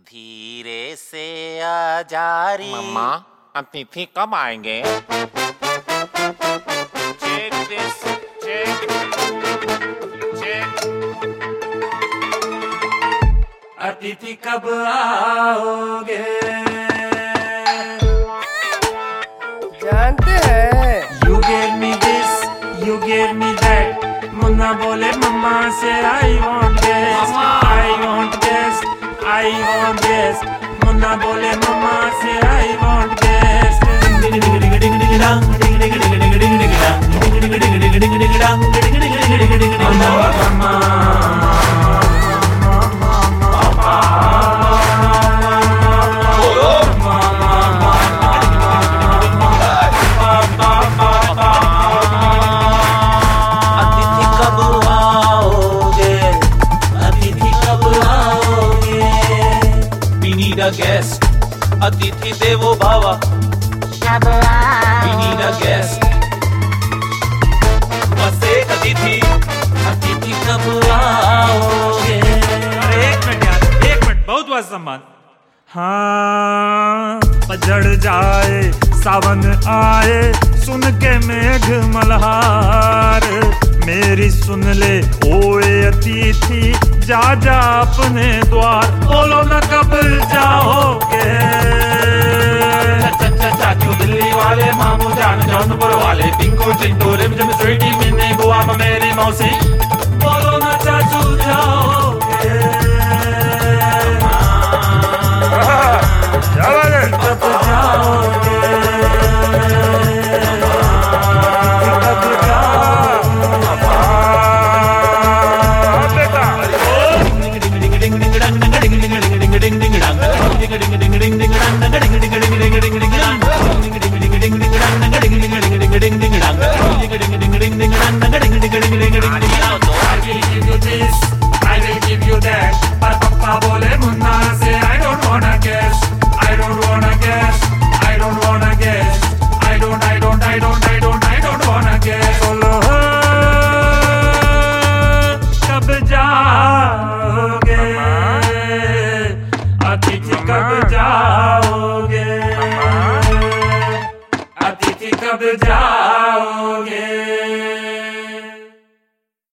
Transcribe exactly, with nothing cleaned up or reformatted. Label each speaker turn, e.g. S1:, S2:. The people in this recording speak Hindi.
S1: धीरे से आ जा री।
S2: मम्मा, अतिथि कब आएंगे? Check this, check, check.
S3: अतिथि कब आओगे?
S4: जानते हैं।
S3: You gave me this, you gave me that. Munna बोले मम्मा से I want this, I want this, I want this. Munna बोले मम्मा से I want this. Ding ding ding ding ding ding dang, ding ding ding ding ding ding dang, ding ding ding ding ding ding dang, ding ding ding ding ding ding. Mama, mama.
S5: Guest, अतिथि देवो भावा. We need a guest. बस एक अतिथि, अतिथि कब आओगे?
S3: अरे एक मिनट यार, एक मिनट, बहुत बहुत सम्मान. हाँ, पजड़ जाए सावन आए, सुन के मेघ मल्हार. मेरी सुन ले ओए अतिथि, जा जा अपने द्वार. बोलो न कब जाओगे? चाचू दिल्ली वाले, मामू जान जौनपुर वाले, पिंकू चिंटू रिमझिम स्वीटी मिन्नी बुआ मेरी मौसी. बोलो न चाचू जाओगे? कब जाओगे? I will give you that. पर पप्पा बोले मुन्ना से I don't wanna guess, I don't wanna guess, I don't wanna guess, I don't, I don't, I don't, I don't, I don't wanna guess. बोलो कब जाओगे? अतिथि कब जाओगे?